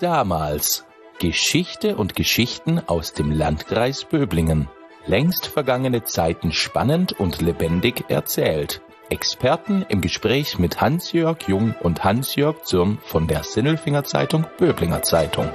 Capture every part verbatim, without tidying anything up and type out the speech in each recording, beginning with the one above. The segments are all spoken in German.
damals. Geschichte und Geschichten aus dem Landkreis Böblingen. Längst vergangene Zeiten spannend und lebendig erzählt. Experten im Gespräch mit Hans-Jörg Jung und Hans-Jörg Zürn von der Sinnelfinger Zeitung Böblinger Zeitung.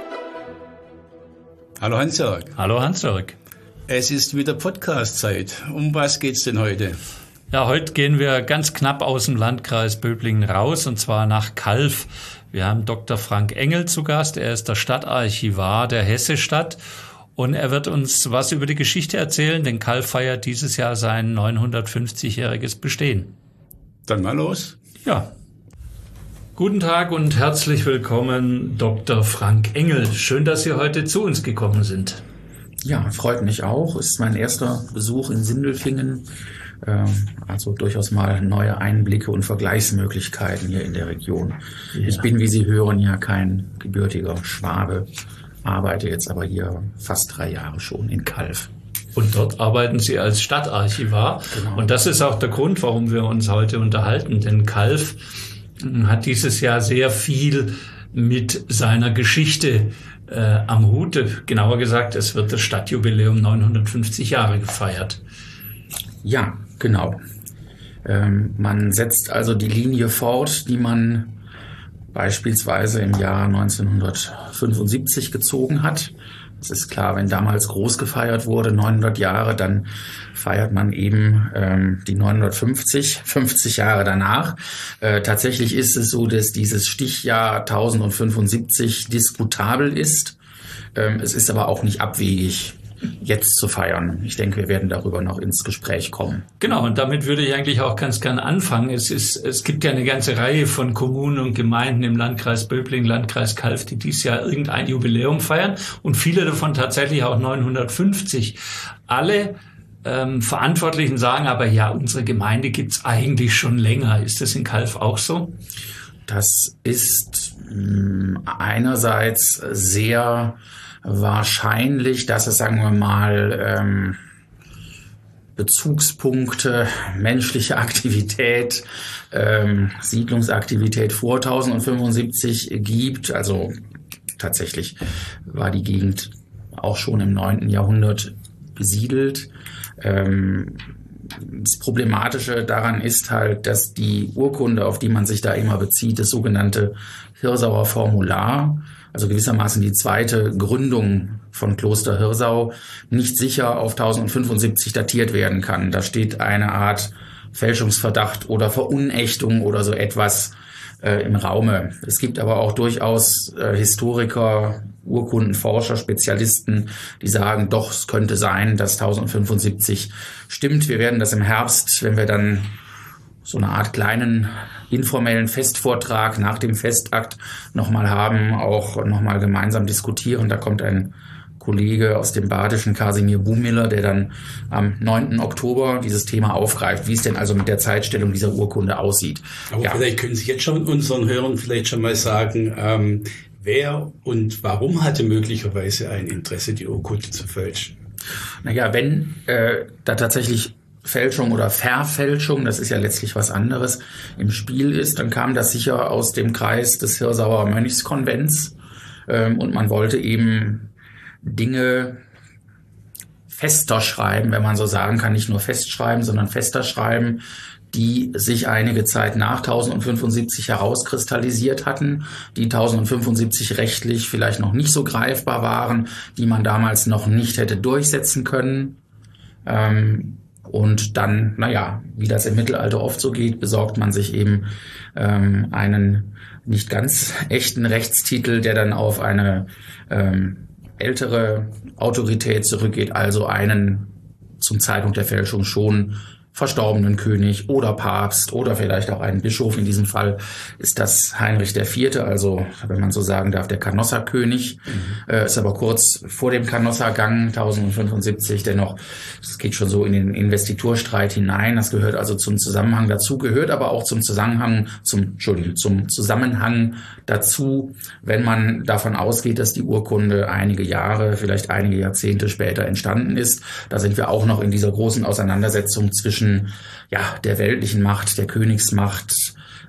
Hallo Hans-Jörg. Hallo Hans-Jörg. Es ist wieder Podcast-Zeit. Um was geht's denn heute? Ja, heute gehen wir ganz knapp aus dem Landkreis Böblingen raus, und zwar nach Calw. Wir haben Doktor Frank Engel zu Gast. Er ist der Stadtarchivar der Hessestadt und er wird uns was über die Geschichte erzählen, denn Calw feiert dieses Jahr sein neunhundertfünfzigjähriges Bestehen. Dann mal los. Ja. Guten Tag und herzlich willkommen, Doktor Frank Engel. Schön, dass Sie heute zu uns gekommen sind. Ja, freut mich auch. Ist mein erster Besuch in Sindelfingen. Also durchaus mal neue Einblicke und Vergleichsmöglichkeiten hier in der Region. Ja. Ich bin, wie Sie hören, ja kein gebürtiger Schwabe, arbeite jetzt aber hier fast drei Jahre schon in Calw. Und dort arbeiten Sie als Stadtarchivar. Genau. Und das ist auch der Grund, warum wir uns heute unterhalten. Denn Calw hat dieses Jahr sehr viel mit seiner Geschichte äh, am Hut. Genauer gesagt, es wird das Stadtjubiläum neunhundertfünfzig Jahre gefeiert. Ja, genau. Ähm, man setzt also die Linie fort, die man beispielsweise im Jahr neunzehnhundertfünfundsiebzig gezogen hat. Es ist klar, wenn damals groß gefeiert wurde, neunhundert Jahre, dann feiert man eben ähm, die neunhundertfünfzig, fünfzig Jahre danach. Äh, tatsächlich ist es so, dass dieses Stichjahr tausendfünfundsiebzig diskutabel ist. Ähm, es ist aber auch nicht abwegig, jetzt zu feiern. Ich denke, wir werden darüber noch ins Gespräch kommen. Genau, und damit würde ich eigentlich auch ganz gern anfangen. Es ist, es gibt ja eine ganze Reihe von Kommunen und Gemeinden im Landkreis Böblingen, Landkreis Calw, die dieses Jahr irgendein Jubiläum feiern und viele davon tatsächlich auch neunhundertfünfzig. Alle ähm, Verantwortlichen sagen aber, ja, unsere Gemeinde gibt's eigentlich schon länger. Ist das in Calw auch so? Das ist mh, einerseits sehr wahrscheinlich, dass es, sagen wir mal, ähm, Bezugspunkte, menschliche Aktivität, ähm, Siedlungsaktivität vor tausendfünfundsiebzig gibt. Also tatsächlich war die Gegend auch schon im neunten Jahrhundert besiedelt. Ähm, Das Problematische daran ist halt, dass die Urkunde, auf die man sich da immer bezieht, das sogenannte Hirsauer Formular, also gewissermaßen die zweite Gründung von Kloster Hirsau, nicht sicher auf tausendfünfundsiebzig datiert werden kann. Da steht eine Art Fälschungsverdacht oder Verunächtung oder so etwas äh, im Raume. Es gibt aber auch durchaus äh, Historiker, Urkundenforscher, Spezialisten, die sagen, doch, es könnte sein, dass tausendfünfundsiebzig stimmt. Wir werden das im Herbst, wenn wir dann so eine Art kleinen informellen Festvortrag nach dem Festakt nochmal haben, auch nochmal gemeinsam diskutieren. Da kommt ein Kollege aus dem Badischen, Kasimir Bumiller, der dann am neunten Oktober dieses Thema aufgreift, wie es denn also mit der Zeitstellung dieser Urkunde aussieht. Aber ja. Vielleicht können Sie jetzt schon unseren Hörern vielleicht schon mal sagen, ähm, wer und warum hatte möglicherweise ein Interesse, die Urkunde zu fälschen? Naja, wenn äh, da tatsächlich Fälschung oder Verfälschung, das ist ja letztlich was anderes, im Spiel ist, dann kam das sicher aus dem Kreis des Hirsauer Mönchskonvents ähm, und man wollte eben Dinge fester schreiben, wenn man so sagen kann, nicht nur festschreiben, sondern fester schreiben, die sich einige Zeit nach tausendfünfundsiebzig herauskristallisiert hatten, die tausendfünfundsiebzig rechtlich vielleicht noch nicht so greifbar waren, die man damals noch nicht hätte durchsetzen können. Ähm, und dann, naja, wie das im Mittelalter oft so geht, besorgt man sich eben ähm, einen nicht ganz echten Rechtstitel, der dann auf eine ähm, ältere Autorität zurückgeht, also einen zum Zeitpunkt der Fälschung schon verstorbenen König oder Papst oder vielleicht auch einen Bischof. In diesem Fall ist das Heinrich der Vierte, also wenn man so sagen darf, der Canossa-König. Mhm. Äh, ist aber kurz vor dem Canossa-Gang tausendfünfundsiebzig, dennoch, es geht schon so in den Investiturstreit hinein. Das gehört also zum Zusammenhang dazu, gehört aber auch zum Zusammenhang, zum, Entschuldigung, zum Zusammenhang dazu, wenn man davon ausgeht, dass die Urkunde einige Jahre, vielleicht einige Jahrzehnte später entstanden ist. Da sind wir auch noch in dieser großen Auseinandersetzung zwischen ja, der weltlichen Macht, der Königsmacht,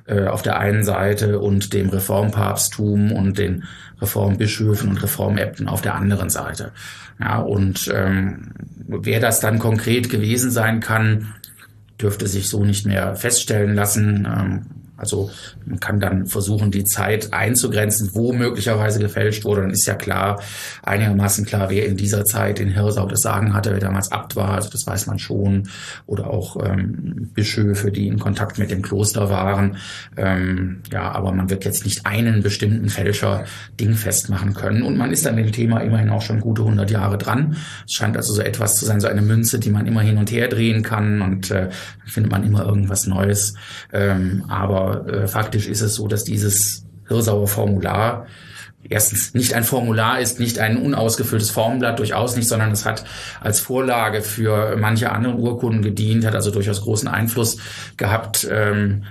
äh, auf der einen Seite und dem Reformpapsttum und den Reformbischöfen und Reformäbten auf der anderen Seite. Ja, und ähm, wer das dann konkret gewesen sein kann, dürfte sich so nicht mehr feststellen lassen. Ähm, Also man kann dann versuchen, die Zeit einzugrenzen, wo möglicherweise gefälscht wurde. Dann ist ja klar, einigermaßen klar, wer in dieser Zeit in Hirsau das Sagen hatte, wer damals Abt war. Also das weiß man schon. Oder auch ähm, Bischöfe, die in Kontakt mit dem Kloster waren. Ähm, ja, aber man wird jetzt nicht einen bestimmten Fälscher dingfest machen können. Und man ist an dem Thema immerhin auch schon gute hundert Jahre dran. Es scheint also so etwas zu sein, so eine Münze, die man immer hin und her drehen kann. Und äh, dann findet man immer irgendwas Neues. Ähm, aber Äh, faktisch ist es so, dass dieses Hirsauer Formular erstens nicht ein Formular ist, nicht ein unausgefülltes Formblatt, durchaus nicht, sondern es hat als Vorlage für manche andere Urkunden gedient, hat also durchaus großen Einfluss gehabt ähm,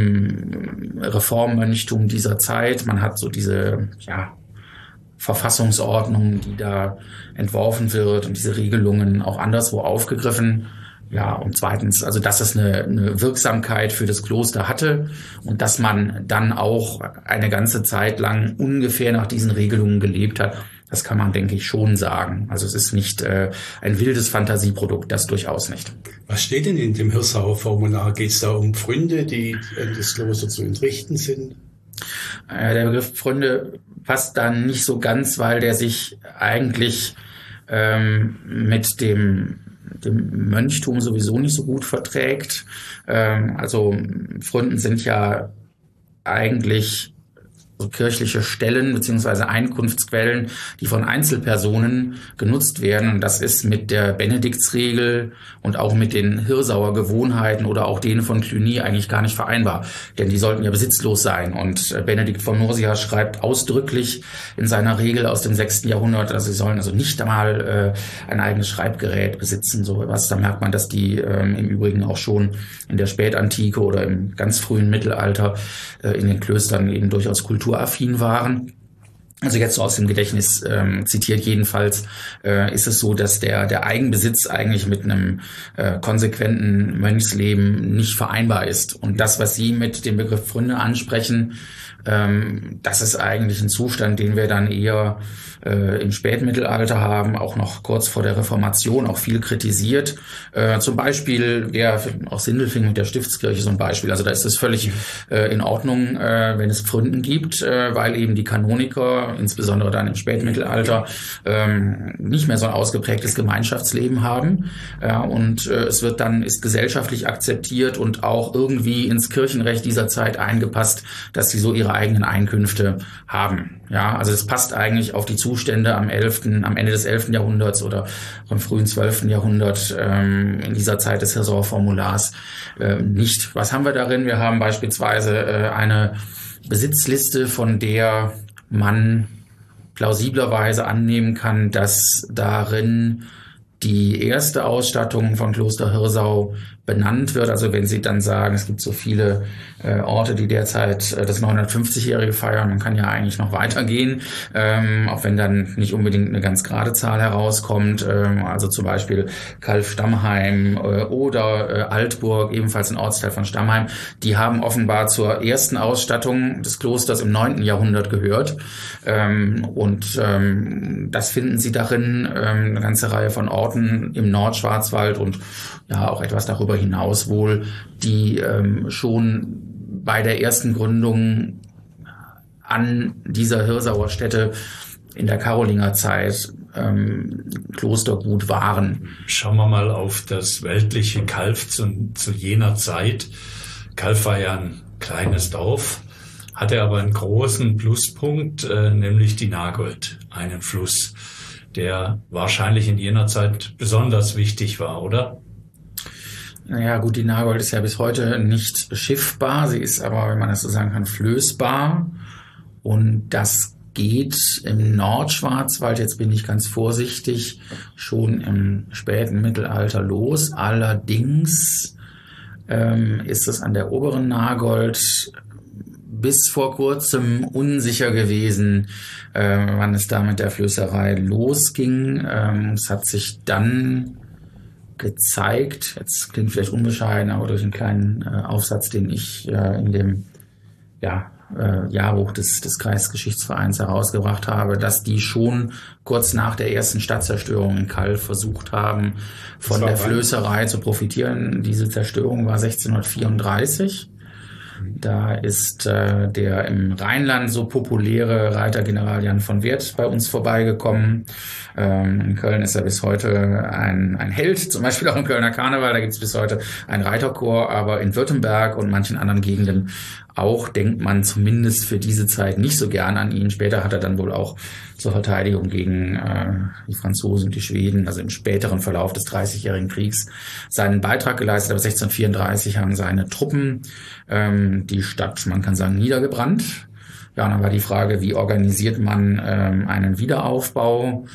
im Reformmönchtum dieser Zeit. Man hat so diese, ja, Verfassungsordnung, die da entworfen wird und diese Regelungen auch anderswo aufgegriffen. Ja, und zweitens, also dass es eine, eine Wirksamkeit für das Kloster hatte und dass man dann auch eine ganze Zeit lang ungefähr nach diesen Regelungen gelebt hat, das kann man, denke ich, schon sagen. Also es ist nicht äh, ein wildes Fantasieprodukt, das durchaus nicht. Was steht denn in dem Hirsauer Formular? Geht es da um Pfründe, die an das Kloster zu entrichten sind? Äh, der Begriff Pfründe passt dann nicht so ganz, weil der sich eigentlich ähm, mit dem dem Mönchtum sowieso nicht so gut verträgt. Ähm, also Pfründen sind ja eigentlich so kirchliche Stellen beziehungsweise Einkunftsquellen, die von Einzelpersonen genutzt werden. Und das ist mit der Benediktsregel und auch mit den Hirsauer Gewohnheiten oder auch denen von Cluny eigentlich gar nicht vereinbar. Denn die sollten ja besitzlos sein. Und Benedikt von Nursia schreibt ausdrücklich in seiner Regel aus dem sechsten Jahrhundert, also sie sollen also nicht einmal äh, ein eigenes Schreibgerät besitzen, so was. Da merkt man, dass die ähm, im Übrigen auch schon in der Spätantike oder im ganz frühen Mittelalter äh, in den Klöstern eben durchaus kulturaffin waren. Also jetzt so aus dem Gedächtnis ähm, zitiert jedenfalls, äh, ist es so, dass der der Eigenbesitz eigentlich mit einem äh, konsequenten Mönchsleben nicht vereinbar ist. Und das, was Sie mit dem Begriff Pfründe ansprechen, ähm, das ist eigentlich ein Zustand, den wir dann eher äh, im Spätmittelalter haben, auch noch kurz vor der Reformation, auch viel kritisiert. Äh, zum Beispiel, ja, auch Sindelfingen mit der Stiftskirche so ein Beispiel. Also da ist es völlig äh, in Ordnung, äh, wenn es Pfründen gibt, äh, weil eben die Kanoniker, insbesondere dann im Spätmittelalter, ähm, nicht mehr so ein ausgeprägtes Gemeinschaftsleben haben. Ja, und äh, es wird dann, ist gesellschaftlich akzeptiert und auch irgendwie ins Kirchenrecht dieser Zeit eingepasst, dass sie so ihre eigenen Einkünfte haben. Ja, also es passt eigentlich auf die Zustände am elften, am Ende des elften Jahrhunderts oder im frühen zwölften Jahrhundert, ähm, in dieser Zeit des Hirsauer Formulars äh, nicht. Was haben wir darin? Wir haben beispielsweise äh, eine Besitzliste, von der man plausiblerweise annehmen kann, dass darin die erste Ausstattung von Kloster Hirsau benannt wird. Also wenn Sie dann sagen, es gibt so viele äh, Orte, die derzeit äh, das neunhundertfünfzigjährige feiern, man kann ja eigentlich noch weitergehen, ähm, auch wenn dann nicht unbedingt eine ganz gerade Zahl herauskommt. Ähm, also zum Beispiel Kalf-Stammheim äh, oder äh, Altburg, ebenfalls ein Ortsteil von Stammheim, die haben offenbar zur ersten Ausstattung des Klosters im neunten Jahrhundert gehört. Ähm, und ähm, das finden Sie darin, ähm, eine ganze Reihe von Orten im Nordschwarzwald und ja auch etwas darüber hinaus wohl, die ähm, schon bei der ersten Gründung an dieser Hirsauer Stätte in der Karolingerzeit ähm, Klostergut waren. Schauen wir mal auf das weltliche Calw zu, zu jener Zeit. Calw war ja ein kleines Dorf, hatte aber einen großen Pluspunkt, äh, nämlich die Nagold, einen Fluss, der wahrscheinlich in jener Zeit besonders wichtig war, oder? Naja, gut, die Nagold ist ja bis heute nicht schiffbar. Sie ist aber, wenn man das so sagen kann, flößbar. Und das geht im Nordschwarzwald, jetzt bin ich ganz vorsichtig, schon im späten Mittelalter los. Allerdings ähm, ist es an der oberen Nagold bis vor kurzem unsicher gewesen, äh, wann es da mit der Flößerei losging. Ähm, es hat sich dann gezeigt, jetzt klingt vielleicht unbescheiden, aber durch einen kleinen äh, Aufsatz, den ich äh, in dem ja, äh, Jahrbuch des, des Kreisgeschichtsvereins herausgebracht habe, dass die schon kurz nach der ersten Stadtzerstörung in Calw versucht haben, von der Flößerei zu profitieren. Diese Zerstörung war sechzehnhundertvierunddreißig. Da ist äh, der im Rheinland so populäre Reitergeneral Jan von Werth bei uns vorbeigekommen. Ähm, in Köln ist er bis heute ein, ein Held, zum Beispiel auch im Kölner Karneval, da gibt es bis heute ein Reiterchor, aber in Württemberg und manchen anderen Gegenden auch denkt man zumindest für diese Zeit nicht so gern an ihn. Später hat er dann wohl auch zur Verteidigung gegen äh, die Franzosen und die Schweden, also im späteren Verlauf des Dreißigjährigen Kriegs, seinen Beitrag geleistet. Aber sechzehnhundertvierunddreißig haben seine Truppen ähm, die Stadt, man kann sagen, niedergebrannt. Ja, und dann war die Frage, wie organisiert man ähm, einen Wiederaufbau?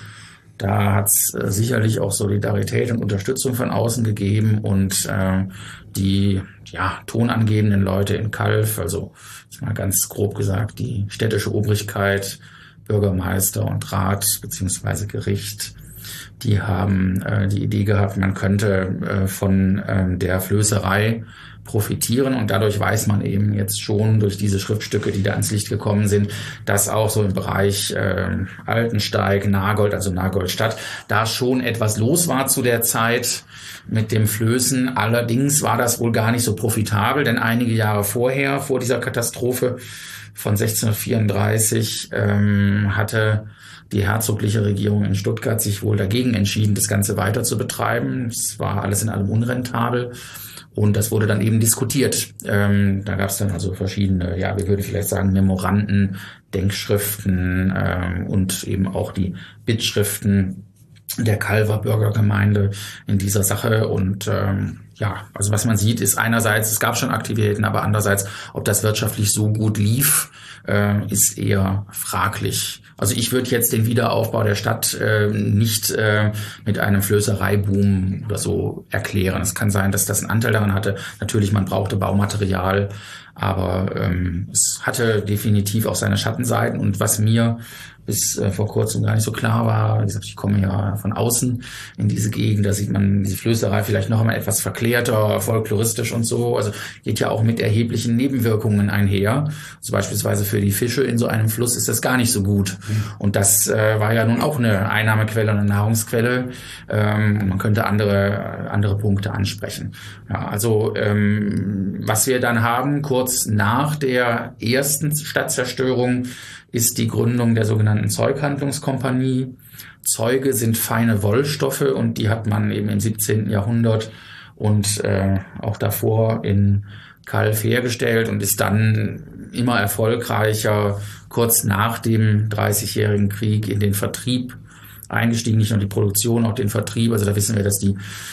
Da hat es äh, sicherlich auch Solidarität und Unterstützung von außen gegeben und äh, die ja tonangebenden Leute in Calw, also mal ganz grob gesagt, die städtische Obrigkeit, Bürgermeister und Rat beziehungsweise Gericht, die haben äh, die Idee gehabt, man könnte äh, von äh, der Flößerei profitieren und dadurch weiß man eben jetzt schon durch diese Schriftstücke, die da ans Licht gekommen sind, dass auch so im Bereich äh, Altensteig, Nagold, also Nagoldstadt, da schon etwas los war zu der Zeit mit dem Flößen. Allerdings war das wohl gar nicht so profitabel, denn einige Jahre vorher, vor dieser Katastrophe von sechzehnhundertvierunddreißig, ähm, hatte die herzogliche Regierung in Stuttgart sich wohl dagegen entschieden, das Ganze weiter zu betreiben. Es war alles in allem unrentabel. Und das wurde dann eben diskutiert. Ähm, da gab es dann also verschiedene, ja, wir würden vielleicht sagen, Memoranden, Denkschriften ähm, und eben auch die Bittschriften der Calwer Bürgergemeinde in dieser Sache. Und ähm, ja, also was man sieht, ist einerseits, es gab schon Aktivitäten, aber andererseits, ob das wirtschaftlich so gut lief, äh, ist eher fraglich. Also ich würde jetzt den Wiederaufbau der Stadt äh, nicht äh, mit einem Flößereiboom oder so erklären. Es kann sein, dass das einen Anteil daran hatte. Natürlich, man brauchte Baumaterial, aber ähm, es hatte definitiv auch seine Schattenseiten. Und was mir bis äh, vor kurzem gar nicht so klar war, wie gesagt, ich komme ja von außen in diese Gegend, da sieht man diese Flößerei vielleicht noch einmal etwas verklärter, folkloristisch und so. Also geht ja auch mit erheblichen Nebenwirkungen einher. Also beispielsweise für die Fische in so einem Fluss ist das gar nicht so gut. Mhm. Und das äh, war ja nun auch eine Einnahmequelle und eine Nahrungsquelle. Ähm, man könnte andere andere Punkte ansprechen. Ja, also ähm, was wir dann haben, kurz nach der ersten Stadtzerstörung, ist die Gründung der sogenannten Zeughandlungskompanie. Zeuge sind feine Wollstoffe und die hat man eben im siebzehnten Jahrhundert und äh, auch davor in Calw hergestellt und ist dann immer erfolgreicher kurz nach dem Dreißigjährigen Krieg in den Vertrieb eingestiegen, nicht nur die Produktion, auch den Vertrieb. Also da wissen wir, dass die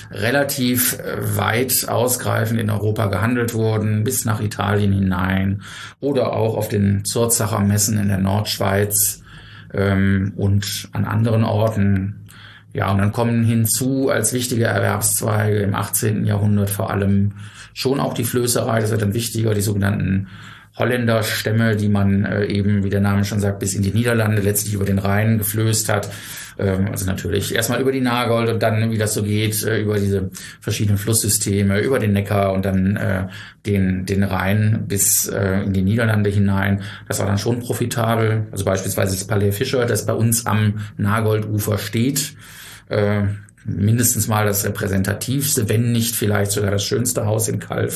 relativ weit ausgreifend in Europa gehandelt wurden, bis nach Italien hinein oder auch auf den Zurzacher Messen in der Nordschweiz ähm, und an anderen Orten. Ja, und dann kommen hinzu als wichtige Erwerbszweige im achtzehnten Jahrhundert vor allem schon auch die Flößerei, das wird dann wichtiger, die sogenannten Holländerstämme, die man äh, eben, wie der Name schon sagt, bis in die Niederlande, letztlich über den Rhein geflößt hat. Ähm, also natürlich erstmal über die Nagold und dann, wie das so geht, äh, über diese verschiedenen Flusssysteme, über den Neckar und dann äh, den den Rhein bis äh, in die Niederlande hinein. Das war dann schon profitabel. Also beispielsweise das Palais Fischer, das bei uns am Nagoldufer steht, äh, mindestens mal das repräsentativste, wenn nicht vielleicht sogar das schönste Haus in Calw.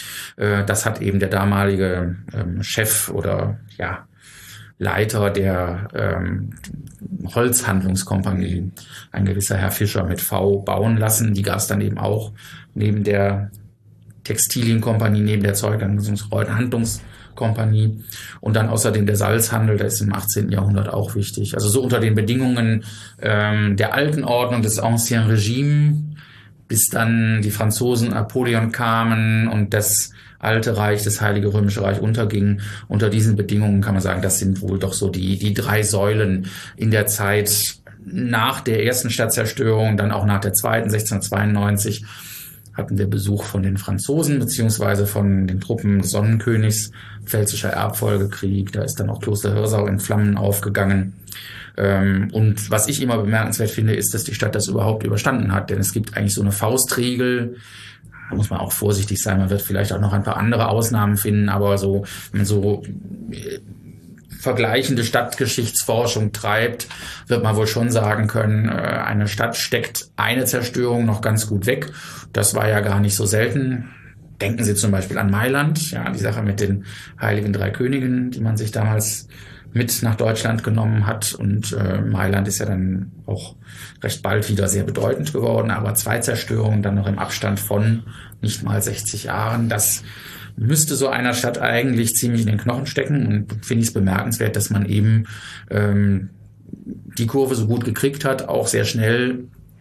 Das hat eben der damalige ähm, Chef oder ja Leiter der ähm, Holzhandlungskompanie, ein gewisser Herr Fischer mit V, bauen lassen. Die gab es dann eben auch neben der Textilienkompanie, neben der Zeughandlungskompanie und dann außerdem der Salzhandel, der ist im achtzehnten Jahrhundert auch wichtig. Also so unter den Bedingungen ähm, der alten Ordnung des Ancien Regime, bis dann die Franzosen Napoleon kamen und das alte Reich, das Heilige Römische Reich unterging. Unter diesen Bedingungen kann man sagen, das sind wohl doch so die die drei Säulen in der Zeit nach der ersten Stadtzerstörung, dann auch nach der zweiten, sechzehnhundertzweiundneunzig, hatten wir Besuch von den Franzosen beziehungsweise von den Truppen des Sonnenkönigs, Pfälzischer Erbfolgekrieg. Da ist dann auch Kloster Hirsau in Flammen aufgegangen. Und was ich immer bemerkenswert finde, ist, dass die Stadt das überhaupt überstanden hat. Denn es gibt eigentlich so eine Faustregel, da muss man auch vorsichtig sein. Man wird vielleicht auch noch ein paar andere Ausnahmen finden, aber so, wenn man so äh, vergleichende Stadtgeschichtsforschung treibt, wird man wohl schon sagen können, eine Stadt steckt eine Zerstörung noch ganz gut weg. Das war ja gar nicht so selten. Denken Sie zum Beispiel an Mailand, ja, die Sache mit den Heiligen Drei Königen, die man sich damals mit nach Deutschland genommen hat. Und äh, Mailand ist ja dann auch recht bald wieder sehr bedeutend geworden. Aber zwei Zerstörungen dann noch im Abstand von nicht mal sechzig Jahren, das müsste so einer Stadt eigentlich ziemlich in den Knochen stecken, und finde ich es bemerkenswert, dass man eben ähm, die Kurve so gut gekriegt hat, auch sehr schnell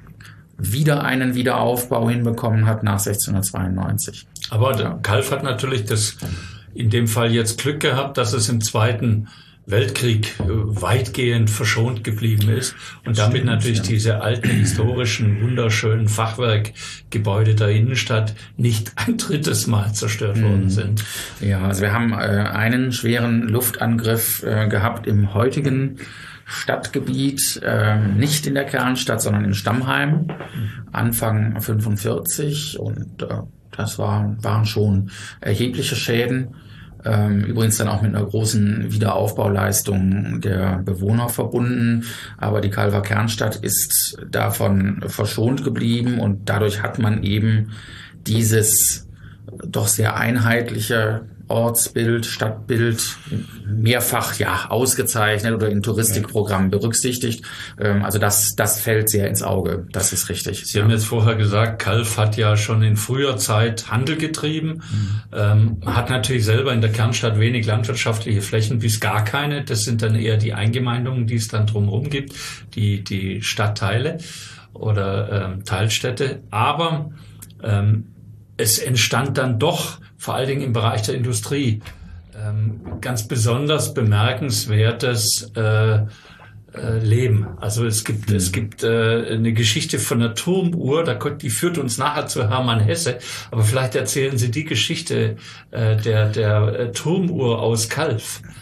wieder einen Wiederaufbau hinbekommen hat nach sechzehnhundertzweiundneunzig. Aber der Calw hat natürlich das in dem Fall jetzt Glück gehabt, dass es im Zweiten Weltkrieg weitgehend verschont geblieben ist und damit Stimmt, natürlich ja. diese alten, historischen, wunderschönen Fachwerkgebäude der Innenstadt nicht ein drittes Mal zerstört worden sind. Ja, also wir haben äh, einen schweren Luftangriff äh, gehabt im heutigen Stadtgebiet, äh, nicht in der Kernstadt, sondern in Stammheim, Anfang fünfundvierzig, und äh, das war, waren schon erhebliche Schäden. Übrigens dann auch mit einer großen Wiederaufbauleistung der Bewohner verbunden. Aber die Calwer Kernstadt ist davon verschont geblieben, und dadurch hat man eben dieses doch sehr einheitliche Ortsbild, Stadtbild mehrfach ja ausgezeichnet oder in Touristikprogrammen berücksichtigt. Also das das fällt sehr ins Auge. Das ist richtig. Sie ja. haben jetzt vorher gesagt, Calw hat ja schon in früher Zeit Handel getrieben. Mhm. Ähm, hat natürlich selber in der Kernstadt wenig landwirtschaftliche Flächen, bis gar keine. Das sind dann eher die Eingemeindungen, die es dann drumherum gibt, die die Stadtteile oder ähm, Teilstädte. Aber ähm, es entstand dann doch vor allen Dingen im Bereich der Industrie ähm, ganz besonders bemerkenswertes äh, äh, Leben. Also es gibt mhm. es gibt äh, eine Geschichte von einer Turmuhr, da die führt uns nachher zu Hermann Hesse. Aber vielleicht erzählen Sie die Geschichte äh, der der äh, Turmuhr aus Calw.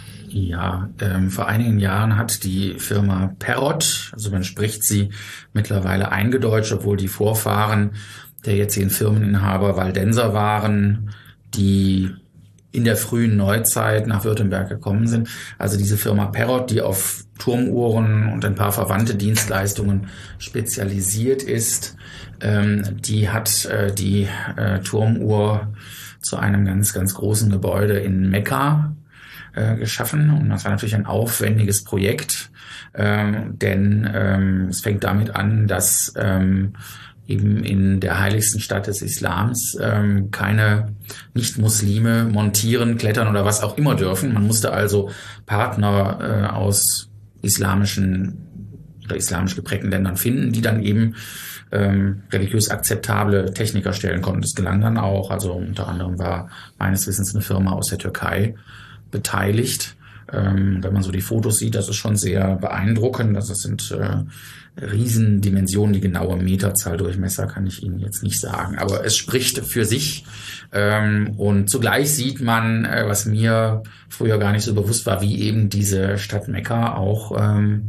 Ja, ähm, vor einigen Jahren hat die Firma Perrott, also man spricht sie mittlerweile eingedeutscht, obwohl die Vorfahren der jetzigen Firmeninhaber Waldenser waren, die in der frühen Neuzeit nach Württemberg gekommen sind. Also diese Firma Perrott, die auf Turmuhren und ein paar verwandte Dienstleistungen spezialisiert ist, ähm, die hat äh, die äh, Turmuhr zu einem ganz, ganz großen Gebäude in Mekka äh, geschaffen. Und das war natürlich ein aufwendiges Projekt, ähm, denn ähm, es fängt damit an, dass ähm, eben in der heiligsten Stadt des Islams ähm, keine Nicht-Muslime montieren, klettern oder was auch immer dürfen. Man musste also Partner äh, aus islamischen oder islamisch geprägten Ländern finden, die dann eben ähm, religiös akzeptable Techniker stellen konnten. Das gelang dann auch. Also unter anderem war meines Wissens eine Firma aus der Türkei beteiligt. Ähm, wenn man so die Fotos sieht, das ist schon sehr beeindruckend. Also es sind äh, Riesendimensionen, die genaue Meterzahl Durchmesser kann ich Ihnen jetzt nicht sagen, aber es spricht für sich. Ähm, und zugleich sieht man, äh, was mir früher gar nicht so bewusst war, wie eben diese Stadt Mekka auch ähm,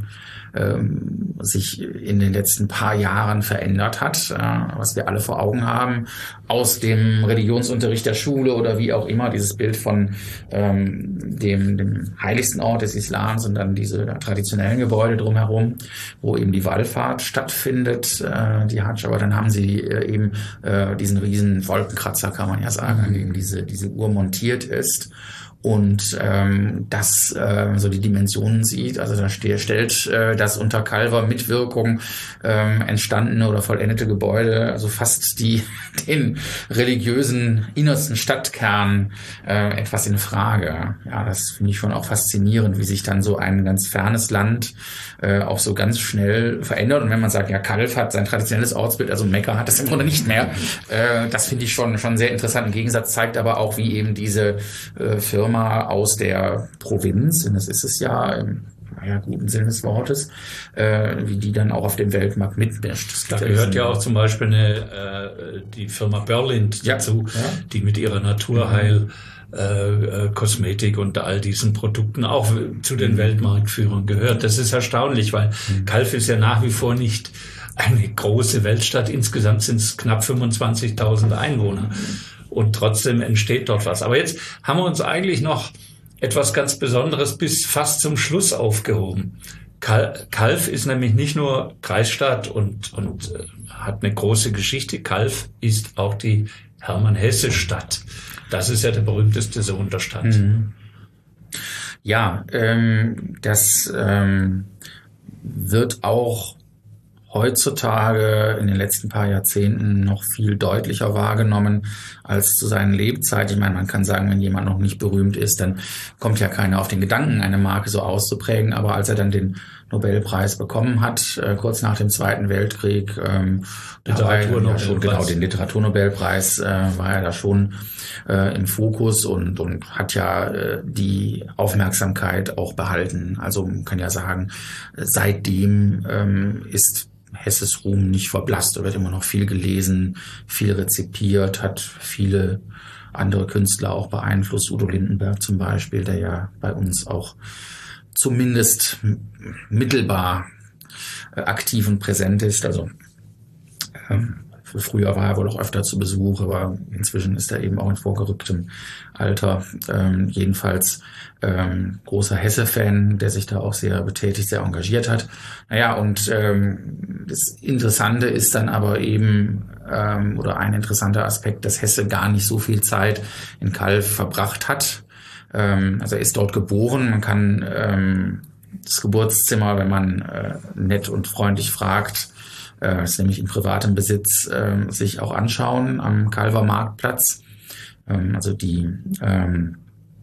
ähm, sich in den letzten paar Jahren verändert hat, äh, was wir alle vor Augen haben, aus dem Religionsunterricht der Schule oder wie auch immer, dieses Bild von ähm, dem, dem heiligsten Ort des Islams und dann diese traditionellen Gebäude drumherum, wo eben die Wallfahrt stattfindet, äh, die Hadsch, aber dann haben sie äh, eben äh, diesen riesen Wolkenkratzer, kann man ja sagen, an dem diese, diese Uhr montiert ist. Und ähm, das äh, so die Dimensionen sieht, also da steht, stellt äh, das unter Calwer Mitwirkung ähm, entstandene oder vollendete Gebäude, also fast die den religiösen innersten Stadtkern äh, etwas in Frage. Ja, das finde ich schon auch faszinierend, wie sich dann so ein ganz fernes Land äh, auch so ganz schnell verändert. Und wenn man sagt, ja, Calw hat sein traditionelles Ortsbild, also Mekka hat das im Grunde nicht mehr. Äh, das finde ich schon schon sehr interessant. Im Gegensatz zeigt aber auch, wie eben diese äh, Firma aus der Provinz, und das ist es ja im ja, guten Sinne des Wortes, äh, wie die dann auch auf dem Weltmarkt mitmischt. Da gehört ja auch zum Beispiel eine, äh, die Firma Berlind ja, dazu, ja. die mit ihrer Naturheil äh, Kosmetik und all diesen Produkten auch zu den Weltmarktführern gehört. Das ist erstaunlich, weil mhm. Calw ist ja nach wie vor nicht eine große Weltstadt. Insgesamt sind es knapp fünfundzwanzigtausend Einwohner. Und trotzdem entsteht dort was. Aber jetzt haben wir uns eigentlich noch etwas ganz Besonderes bis fast zum Schluss aufgehoben. Calw ist nämlich nicht nur Kreisstadt und, und äh, hat eine große Geschichte. Calw ist auch die Hermann-Hesse-Stadt. Das ist ja der berühmteste Sohn der Stadt. Mhm. Ja, ähm, das ähm, wird auch heutzutage in den letzten paar Jahrzehnten noch viel deutlicher wahrgenommen als zu seinen Lebzeiten. Ich meine, man kann sagen, wenn jemand noch nicht berühmt ist, dann kommt ja keiner auf den Gedanken, eine Marke so auszuprägen. Aber als er dann den Nobelpreis bekommen hat, äh, kurz nach dem Zweiten Weltkrieg, ähm, da war er ja schon, genau, den Literaturnobelpreis, äh, war er da schon äh, im Fokus und, und hat ja äh, die Aufmerksamkeit auch behalten. Also man kann ja sagen, seitdem ähm, ist Hesses Ruhm nicht verblasst, wird immer noch viel gelesen, viel rezipiert, hat viele andere Künstler auch beeinflusst. Udo Lindenberg zum Beispiel, der ja bei uns auch zumindest mittelbar äh, aktiv und präsent ist. Also ähm, früher war er wohl auch öfter zu Besuch, aber inzwischen ist er eben auch in vorgerücktem Alter. Ähm, jedenfalls ähm, großer Hesse-Fan, der sich da auch sehr betätigt, sehr engagiert hat. Naja, und ähm, das Interessante ist dann aber eben, ähm, oder ein interessanter Aspekt, dass Hesse gar nicht so viel Zeit in Calw verbracht hat. Ähm, also er ist dort geboren. Man kann ähm, das Geburtszimmer, wenn man äh, nett und freundlich fragt, äh, ist nämlich in privatem Besitz, äh, sich auch anschauen am Calwer Marktplatz. Ähm, also die ähm,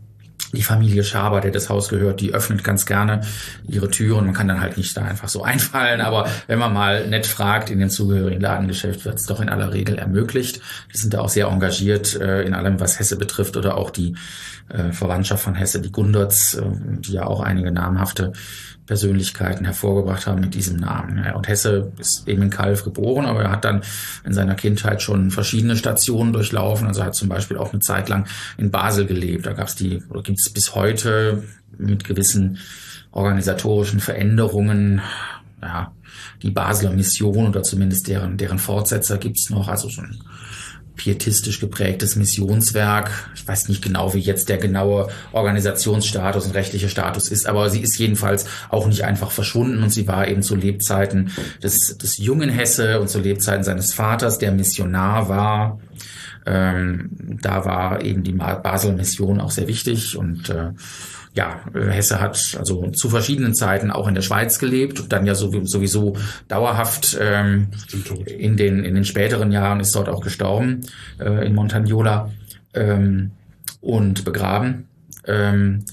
Die Familie Schaber, der das Haus gehört, die öffnet ganz gerne ihre Türen. Man kann dann halt nicht da einfach so einfallen, aber wenn man mal nett fragt in dem zugehörigen Ladengeschäft, wird es doch in aller Regel ermöglicht. Die sind da auch sehr engagiert äh, in allem, was Hesse betrifft, oder auch die äh, Verwandtschaft von Hesse, die Gunderts, äh, die ja auch einige namhafte Persönlichkeiten hervorgebracht haben mit diesem Namen. Und Hesse ist eben in Calw geboren, aber er hat dann in seiner Kindheit schon verschiedene Stationen durchlaufen. Also er hat zum Beispiel auch eine Zeit lang in Basel gelebt. Da gab es die, oder gibt es bis heute mit gewissen organisatorischen Veränderungen, ja, die Basler Mission oder zumindest deren, deren Fortsetzer gibt es noch, also so ein pietistisch geprägtes Missionswerk. Ich weiß nicht genau, wie jetzt der genaue Organisationsstatus und rechtliche Status ist, aber sie ist jedenfalls auch nicht einfach verschwunden und sie war eben zu Lebzeiten des, des jungen Hesse und zu Lebzeiten seines Vaters, der Missionar war. Ähm, da war eben die Basler Mission auch sehr wichtig und äh, ja, Hesse hat also zu verschiedenen Zeiten auch in der Schweiz gelebt und dann ja sowieso dauerhaft ähm, in den in den späteren Jahren ist dort auch gestorben äh, in Montagnola ähm, und begraben ähm,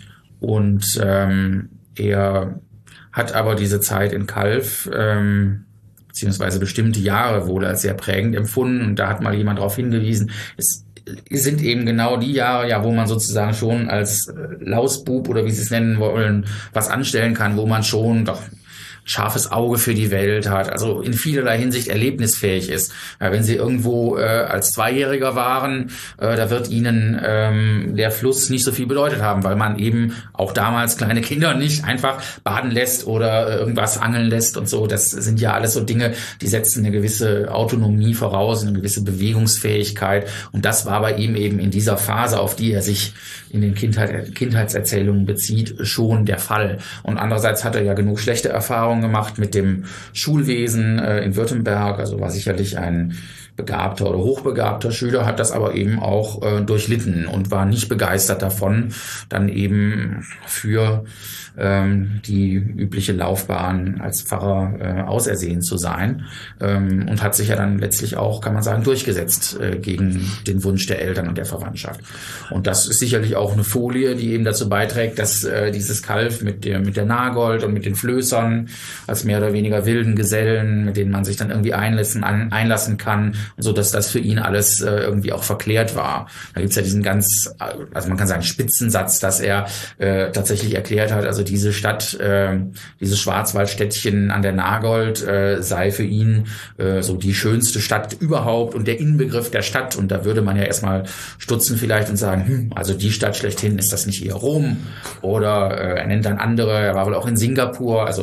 und ähm, er hat aber diese Zeit in Calw ähm, beziehungsweise bestimmte Jahre wohl als sehr prägend empfunden und da hat mal jemand darauf hingewiesen, es sind eben genau die Jahre, ja, wo man sozusagen schon als Lausbub oder wie sie es nennen wollen, was anstellen kann, wo man schon doch scharfes Auge für die Welt hat, also in vielerlei Hinsicht erlebnisfähig ist. Ja, wenn sie irgendwo äh, als Zweijähriger waren, äh, da wird ihnen ähm, der Fluss nicht so viel bedeutet haben, weil man eben auch damals kleine Kinder nicht einfach baden lässt oder äh, irgendwas angeln lässt und so. Das sind ja alles so Dinge, die setzen eine gewisse Autonomie voraus, eine gewisse Bewegungsfähigkeit. Und das war bei ihm eben in dieser Phase, auf die er sich in den Kindheit, Kindheitserzählungen bezieht, schon der Fall. Und andererseits hat er ja genug schlechte Erfahrungen gemacht mit dem Schulwesen äh, in Württemberg, also war sicherlich ein begabter oder hochbegabter Schüler, hat das aber eben auch äh, durchlitten und war nicht begeistert davon, dann eben für ähm, die übliche Laufbahn als Pfarrer äh, ausersehen zu sein ähm, und hat sich ja dann letztlich auch, kann man sagen, durchgesetzt äh, gegen den Wunsch der Eltern und der Verwandtschaft. Und das ist sicherlich auch eine Folie, die eben dazu beiträgt, dass äh, dieses Calw mit der, mit der Nagold und mit den Flößern als mehr oder weniger wilden Gesellen, mit denen man sich dann irgendwie einlassen, ein, einlassen kann, so dass das für ihn alles äh, irgendwie auch verklärt war. Da gibt's ja diesen ganz, also man kann sagen Spitzensatz, dass er äh, tatsächlich erklärt hat, also diese Stadt, äh, dieses Schwarzwaldstädtchen an der Nagold äh, sei für ihn äh, so die schönste Stadt überhaupt und der Inbegriff der Stadt. Und da würde man ja erstmal stutzen vielleicht und sagen, hm, also die Stadt schlechthin, ist das nicht eher Rom? Oder äh, er nennt dann andere, er war wohl auch in Singapur. Also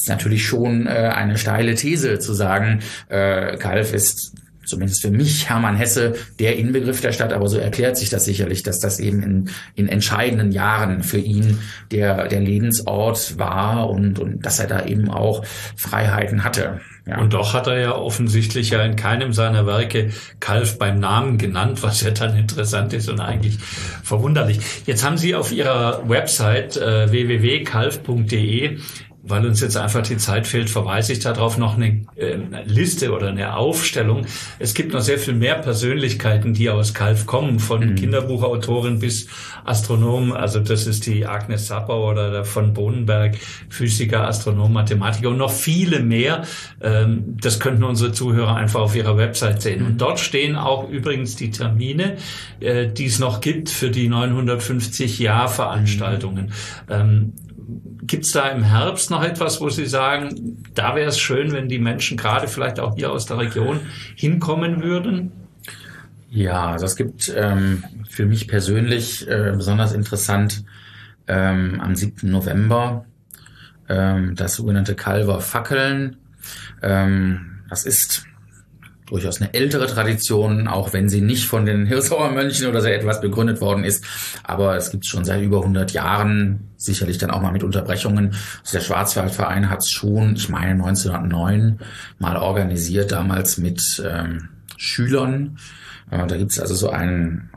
ist natürlich schon äh, eine steile These zu sagen, äh, Calw ist zumindest für mich, Hermann Hesse, der Inbegriff der Stadt, aber so erklärt sich das sicherlich, dass das eben in, in entscheidenden Jahren für ihn der, der Lebensort war und, und dass er da eben auch Freiheiten hatte. Ja. Und doch hat er ja offensichtlich ja in keinem seiner Werke Calw beim Namen genannt, was ja dann interessant ist und eigentlich verwunderlich. Jetzt haben Sie auf Ihrer Website äh, w w w punkt calw punkt d e, weil uns jetzt einfach die Zeit fehlt, verweise ich darauf noch eine, eine Liste oder eine Aufstellung. Es gibt noch sehr viel mehr Persönlichkeiten, die aus Calw kommen, von mhm. Kinderbuchautorin bis Astronom. Also das ist die Agnes Sapper oder der von Bohnenberg, Physiker, Astronom, Mathematiker und noch viele mehr. Das könnten unsere Zuhörer einfach auf ihrer Website sehen. Und dort stehen auch übrigens die Termine, die es noch gibt für die neunhundertfünfzig-Jahr-Veranstaltungen. Mhm. Gibt es da im Herbst noch etwas, wo Sie sagen, da wäre es schön, wenn die Menschen gerade vielleicht auch hier aus der Region hinkommen würden? Ja, also es gibt ähm, für mich persönlich äh, besonders interessant ähm, am siebten November ähm, das sogenannte Calwer Fackeln. Ähm, das ist durchaus eine ältere Tradition, auch wenn sie nicht von den Hirsauer Mönchen oder so etwas begründet worden ist. Aber es gibt schon seit über hundert Jahren, sicherlich dann auch mal mit Unterbrechungen. Also der Schwarzwaldverein hat es schon, ich meine neunzehnhundertneun, mal organisiert, damals mit ähm, Schülern. Äh, da gibt es also so einen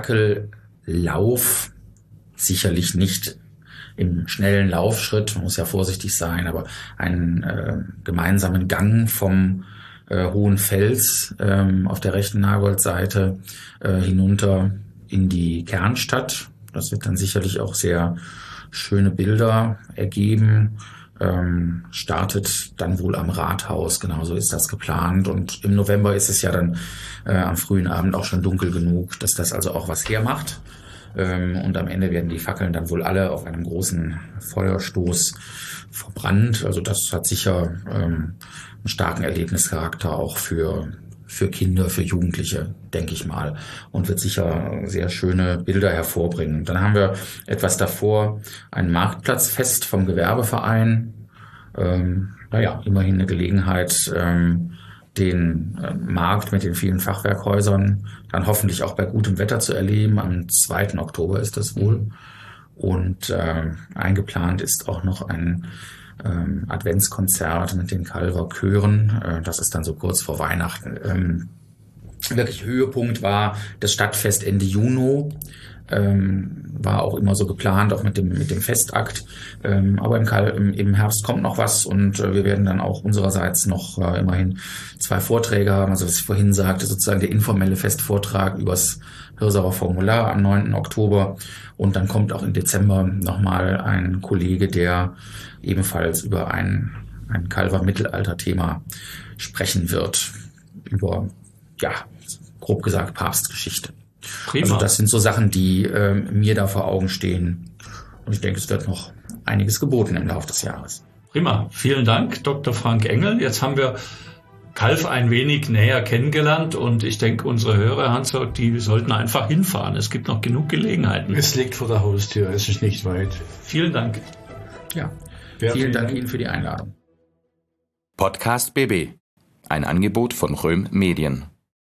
Fackellauf, sicherlich nicht im schnellen Laufschritt, man muss ja vorsichtig sein, aber einen äh, gemeinsamen Gang vom Äh, hohen Fels ähm, auf der rechten Nagoldseite äh, hinunter in die Kernstadt. Das wird dann sicherlich auch sehr schöne Bilder ergeben. Ähm, startet dann wohl am Rathaus, genauso ist das geplant. Und im November ist es ja dann äh, am frühen Abend auch schon dunkel genug, dass das also auch was hermacht. Ähm, und am Ende werden die Fackeln dann wohl alle auf einem großen Feuerstoß verbrannt. Also das hat sicher ähm, einen starken Erlebnischarakter auch für für Kinder, für Jugendliche, denke ich mal, und wird sicher sehr schöne Bilder hervorbringen. Dann haben wir etwas davor ein Marktplatzfest vom Gewerbeverein. Ähm, naja, immerhin eine Gelegenheit, ähm, den äh, Markt mit den vielen Fachwerkhäusern dann hoffentlich auch bei gutem Wetter zu erleben. Am zweiten Oktober ist das wohl. Und äh, eingeplant ist auch noch ein ähm, Adventskonzert mit den Calwer Chören. Äh, das ist dann so kurz vor Weihnachten. Ähm, wirklich Höhepunkt war das Stadtfest Ende Juni. Ähm, war auch immer so geplant, auch mit dem mit dem Festakt. Ähm, aber im, Kal- im, im Herbst kommt noch was und äh, wir werden dann auch unsererseits noch äh, immerhin zwei Vorträge haben. Also was ich vorhin sagte, sozusagen der informelle Festvortrag übers Hirsauer Formular am neunten Oktober. Und dann kommt auch im Dezember nochmal ein Kollege, der ebenfalls über ein, ein Calwer Mittelalter-Thema sprechen wird. Über, ja, grob gesagt, Papstgeschichte. Prima. Also das sind so Sachen, die äh, mir da vor Augen stehen. Und ich denke, es wird noch einiges geboten im Laufe des Jahres. Prima. Vielen Dank, Doktor Frank Engel. Jetzt haben wir Calw ein wenig näher kennengelernt und ich denke, unsere Hörer, Hans-Jörg, die sollten einfach hinfahren. Es gibt noch genug Gelegenheiten. Es liegt vor der Haustür, es ist nicht weit. Vielen Dank. Ja, vielen Dank Ihnen für die Einladung. Podcast B B, ein Angebot von Röhm Medien.